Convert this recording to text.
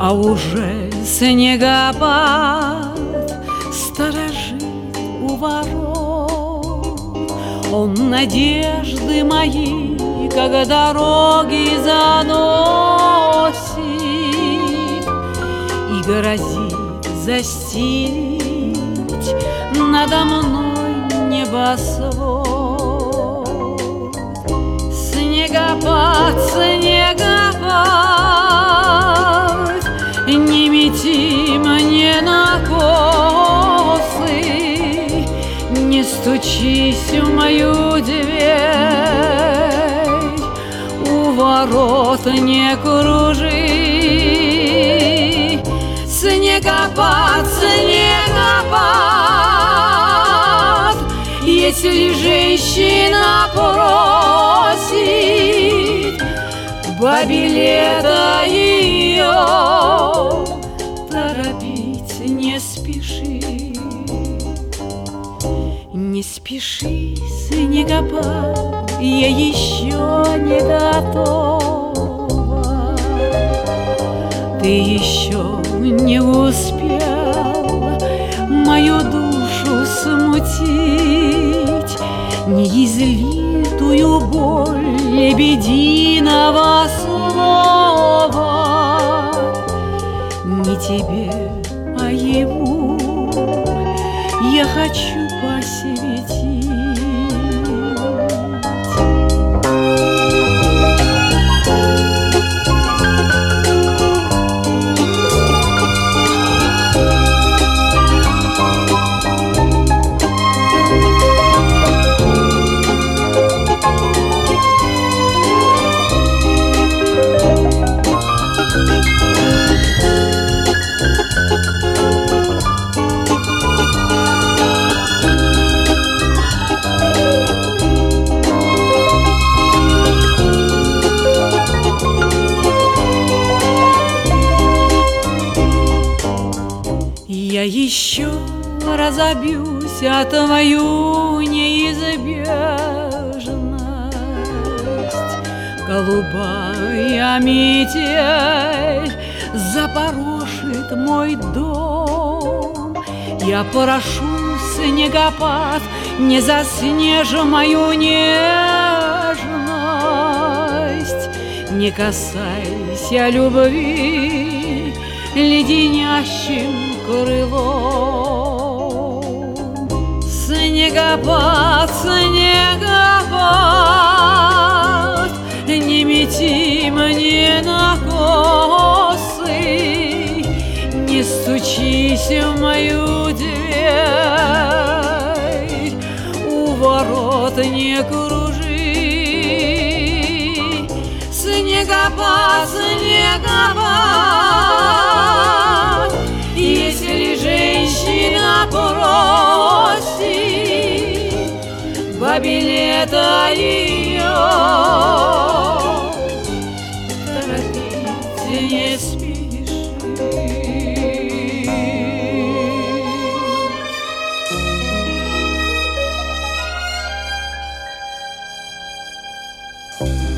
А уже снегопад сторожит у ворот. Он надежды мои, как дороги, заносит и грозит застелить надо мной небосвод. Снегопад, снегопад, не мети мне на косы, не стучись в мою дверь, у ворот не кружи. Снегопад, снегопад, если женщина просит бабе лето ее, торопить не спеши. Не спеши, снегопад, я еще не готова. Ты еще не успел мою душу смутить, неизлитую боль лебединого слова. Не тебе, а ему я хочу посвятить. Я еще разобьюсь о твою неизбежность. Голубая метель запорошит мой дом. Я прошу, снегопад, не заснежь мою нежность. Не касайся любви леденящим крылом. Снегопад, снегопад, не мети мне на косы, не стучись в мою дверь, у ворот не кружи. Снегопад, снегопад, если женщина просит бабе лето ее, торопить не спеши.